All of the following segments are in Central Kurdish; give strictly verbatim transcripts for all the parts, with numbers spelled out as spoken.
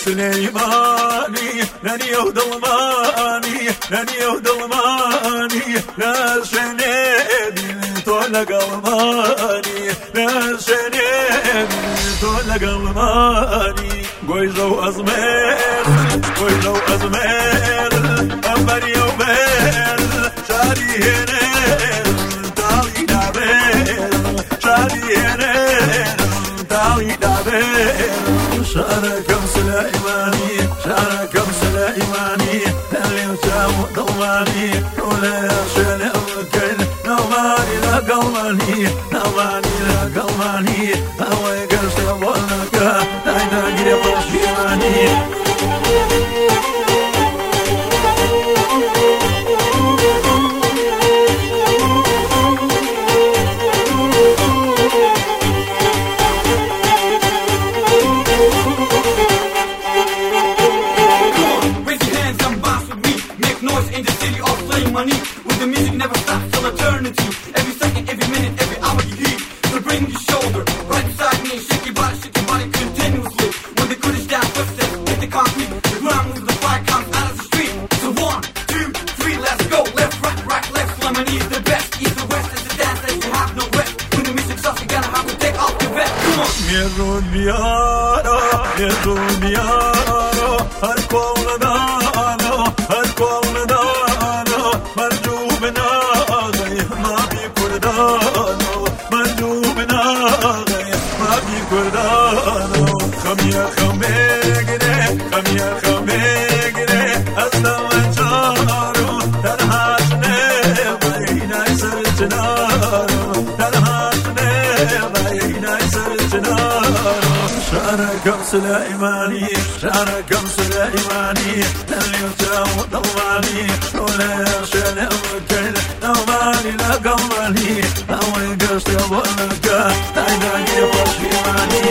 سليماني لاني ودلماني لاني ودلماني لا شنيدي تولى قلماني لا شنيدي تولى قلماني قويزو أزمير قويزو أزمير أمبر يومير شاري هنير تالي دابير شاري هنير تالي دابير شاركم سليماني شاركم سليماني اللي وشاو ضماني ولا شل أمكن نوماني لا قلماني نوماني لا قلماني هو يقرش يبولك داينا قريب الشيماني Money with the music never stops till eternity. Every second, every minute, every hour you heat. So bring your shoulder right beside me and shake your body, shake your body continuously. When the good is down, footsteps hit the concrete. The ground moves, the fire comes out of the street. So one, two, three, let's go. Left, right, right, left. Lemony is the best. East or west is the dance that you have no rest. When the music stops, you gotta have to take off your vest. Come on. Mirun biaro, mirun biaro, har kolnadano, har kolnadano. خميا خميقري خميا خميقري أسلم جارو تنهاشني بينا يسر جنارو تنهاشني بينا يسر جنارو شاركم سليماني شاركم سليماني اللي وجاو ضماني ولا يشل أمكن نوماني لا قماني أو يقرش يبولك داينا قريب الشيماني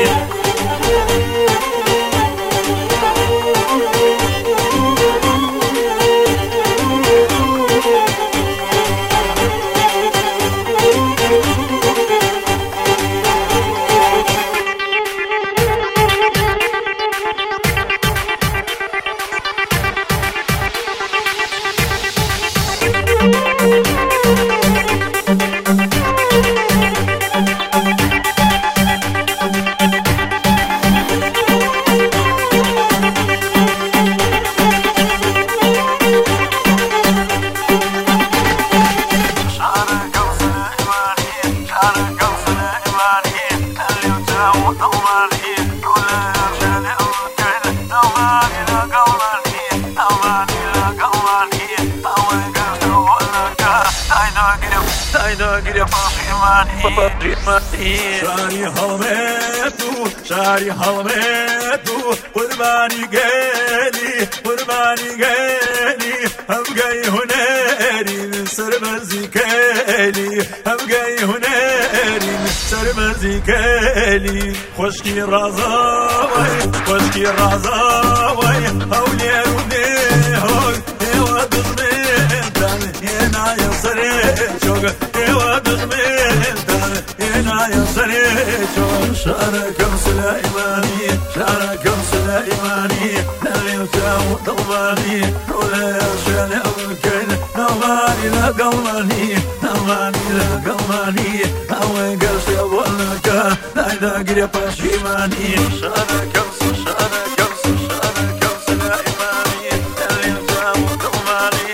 شاري حلمتو شاري حلمتو قرباني قالي قرباني قالي هم جاي هناري من سربزي كالي هم جاي هناري من سربزي كالي خشكي رازاوي خشكي رازاوي هولي وديهوك ايوا دغمنتان هنا يصري شوق ايوا دغمنتان هنا يصري شوق شاركم سليماني شاركم سليماني اللي وجاو ضماني ولا يشل أمكن نوماني لا قلماني نوماني لا قلماني أو يقرش يبولك داينا قريب الشيماني شاركم شاركم شاركم سليماني اللي وجاو ضماني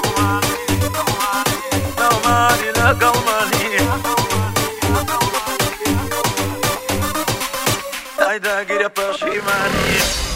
نوماني لا قلماني داينا قريب الشيماني